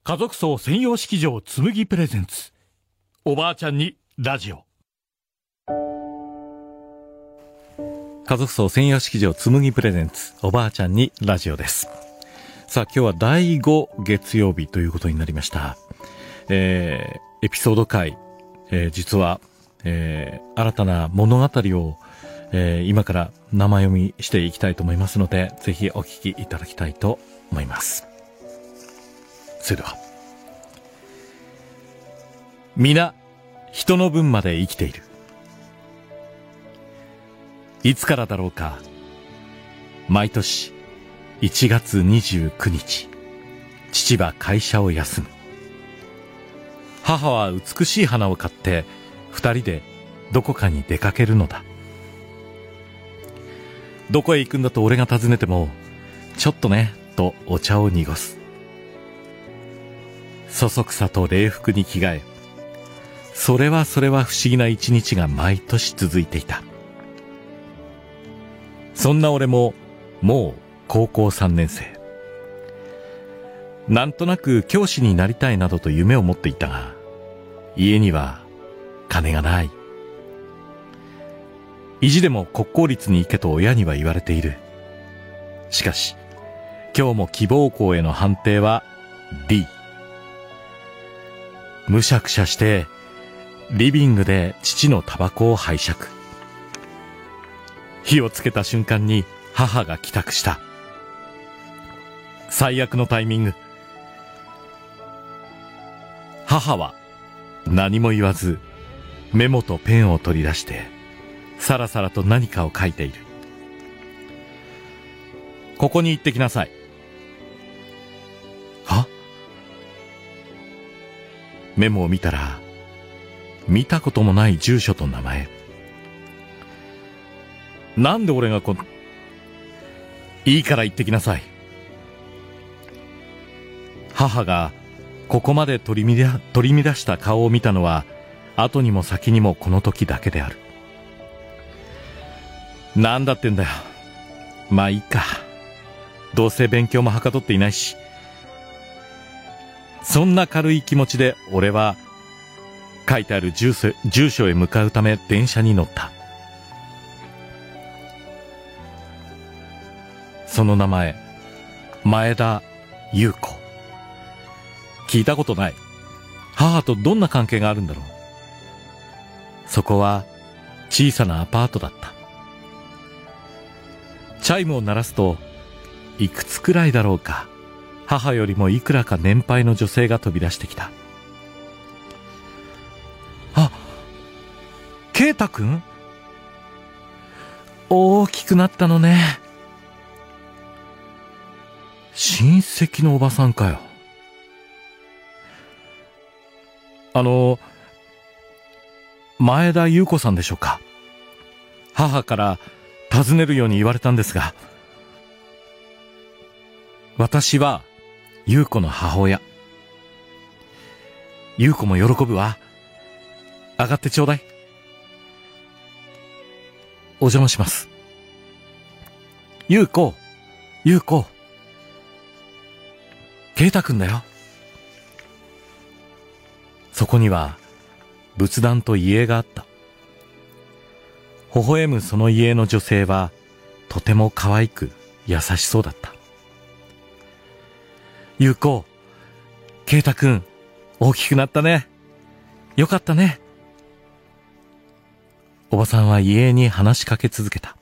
家族葬専用式場つむぎプレゼンツ、おばあちゃんにラジオ。 家族葬専用式場つむぎプレゼンツ、おばあちゃんにラジオです。さあ、今日は第5月曜日ということになりました。エピソード回、実は、新たな物語を、今から生読みしていきたいと思いますので、ぜひお聞きいただきたいと思います。それでは、皆人の分まで生きている。いつからだろうか、毎年1月29日、父は会社を休む。母は美しい花を買って二人でどこかに出かけるのだ。どこへ行くんだと俺が尋ねても、ちょっとねとお茶を濁す。そそくさと礼服に着替え、それは不思議な一日が毎年続いていた。そんな俺ももう高校3年生。なんとなく教師になりたいなどと夢を持っていたが、家には金がない。意地でも国公立に行けと親には言われている。しかし今日も希望校への判定は D。むしゃくしゃしてリビングで父のタバコを拝借。火をつけた瞬間に母が帰宅した。最悪のタイミング。母は何も言わずメモとペンを取り出してさらさらと何かを書いている。ここに行ってきなさい。は？メモを見たら、見たこともない住所と名前。なんで俺がいいから行ってきなさい。母がここまで取り乱した顔を見たのは、後にも先にもこの時だけである。なんだってんだよ。まあいいか。どうせ勉強もはかどっていないし。そんな軽い気持ちで俺は書いてある住所へ向かうため電車に乗った。その名前、前田優子。聞いたことない。母とどんな関係があるんだろう。そこは小さなアパートだった。チャイムを鳴らすと、いくつくらいだろうか、母よりもいくらか年配の女性が飛び出してきた。あ、圭太くん？大きくなったのね。親戚のおばさんかよ。前田優子さんでしょうか。母から尋ねるように言われたんですが、私は優子の母親。優子も喜ぶわ。上がってちょうだい。お邪魔します。優子、圭太くんだよ。そこには仏壇と遺影があった。微笑むその遺影の女性はとても可愛く優しそうだった。優子、圭太くん、大きくなったね。よかったね。おばさんは遺影に話しかけ続けた。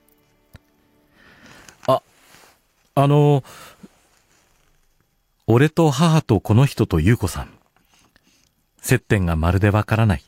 俺と母とこの人と優子さん、接点がまるでわからない。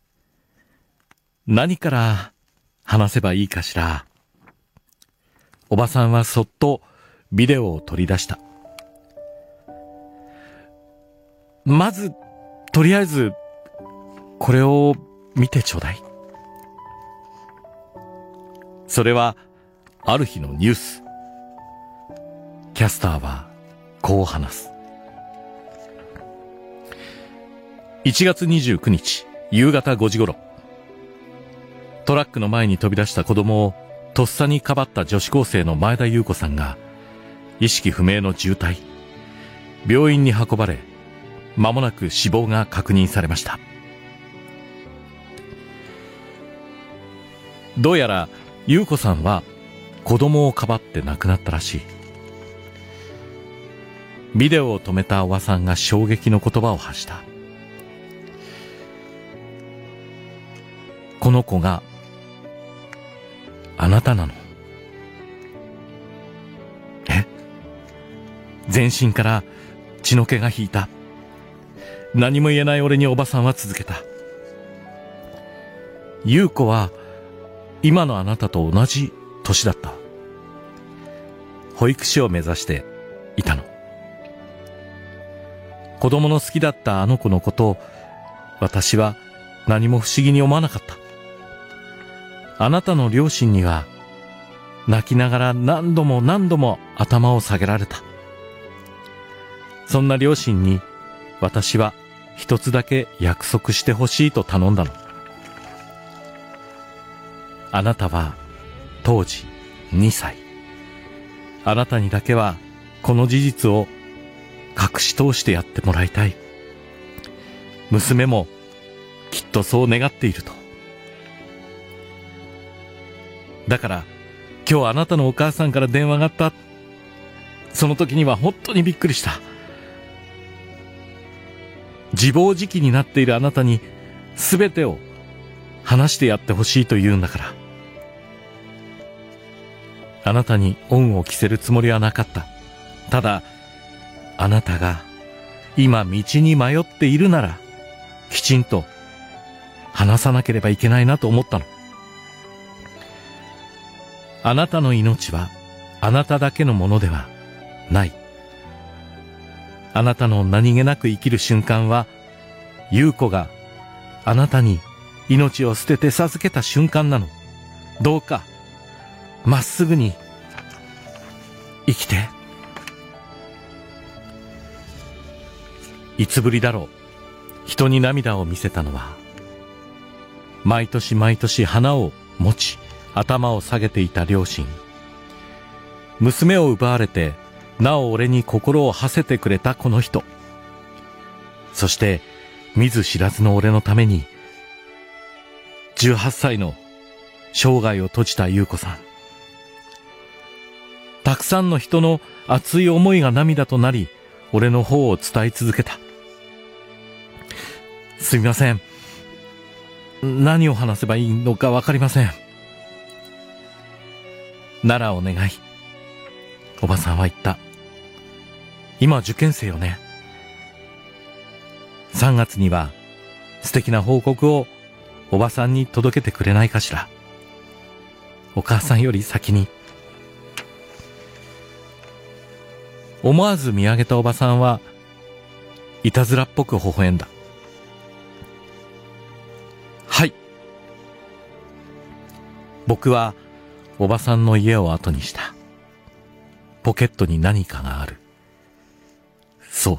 何から話せばいいかしら。おばさんはそっとビデオを取り出した。まず、とりあえず、これを見てちょうだい。それは、ある日のニュース。キャスターは、こう話す。1月29日、夕方5時頃。トラックの前に飛び出した子供を、とっさにかばった女子高生の前田優子さんが、意識不明の重体。病院に運ばれ、 間もなく死亡が確認されました。どうやら優子さんは子供をかばって亡くなったらしい。ビデオを止めたおばさんが衝撃の言葉を発した。この子があなたなの。え？全身から血の気が引いた。何も言えない俺におばさんは続けた。優子は今のあなたと同じ年だった。保育士を目指していたの。子供の好きだったあの子のことを私は何も不思議に思わなかった。あなたの両親には泣きながら何度も何度も頭を下げられた。そんな両親に私は一つだけ約束してほしいと頼んだの。あなたは当時2歳。あなたにだけはこの事実を隠し通してやってもらいたい。娘もきっとそう願っていると。だから今日あなたのお母さんから電話があった。その時には本当にびっくりした。自暴自棄になっているあなたに全てを話してやってほしいと言うんだから。あなたに恩を着せるつもりはなかった。ただあなたが今道に迷っているならきちんと話さなければいけないなと思ったの。あなたの命はあなただけのものではない。あなたの何気なく生きる瞬間は優子があなたに命を捨てて授けた瞬間なの。どうかまっすぐに生きて。いつぶりだろう、人に涙を見せたのは。毎年毎年花を持ち頭を下げていた両親。娘を奪われてなお俺に心を馳せてくれたこの人。そして見ず知らずの俺のために18歳の生涯を閉じた優子さん。たくさんの人の熱い思いが涙となり、俺の方を伝え続けた。すみません。何を話せばいいのかわかりません。ならお願い。おばさんは言った。今受験生よね。3月には素敵な報告をおばさんに届けてくれないかしら。お母さんより先に。思わず見上げたおばさんはいたずらっぽく微笑んだ。はい。僕はおばさんの家を後にした。ポケットに何かがある。そう。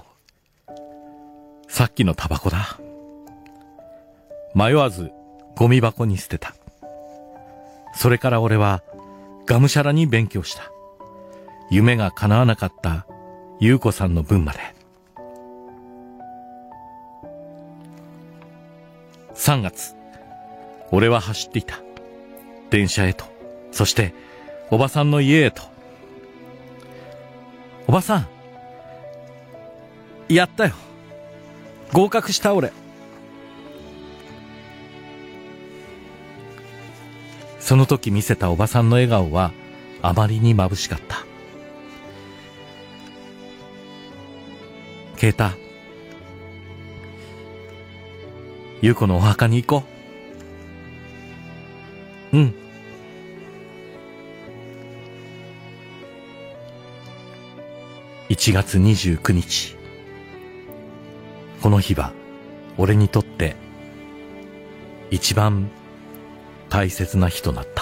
さっきのタバコだ。迷わずゴミ箱に捨てた。それから俺はがむしゃらに勉強した。夢が叶わなかった優子さんの分まで。3月、俺は走っていた。電車へと、そしておばさんの家へと。おばさん、やったよ。合格した俺。その時見せたおばさんの笑顔はあまりに眩しかった。啓太、優子のお墓に行こう。うん。1月29日。この日は俺にとって一番大切な日となった。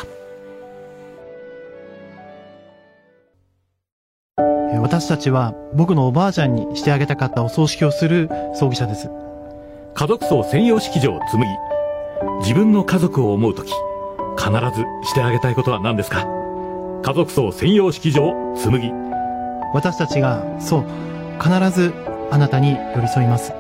私たちは僕のおばあちゃんにしてあげたかったお葬式をする葬儀社です。 家族葬専用式場紬。自分の家族を思うとき必ずしてあげたいことは何ですか？家族葬専用式場紬。 私たちがそう必ずあなたに寄り添います。